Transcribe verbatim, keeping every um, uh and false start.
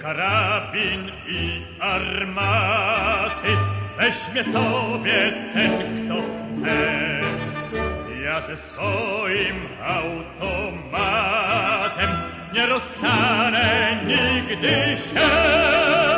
karabin i armaty weźmie sobie ten, kto chce. Ja ze swoim automatem nie rozstanę nigdy się.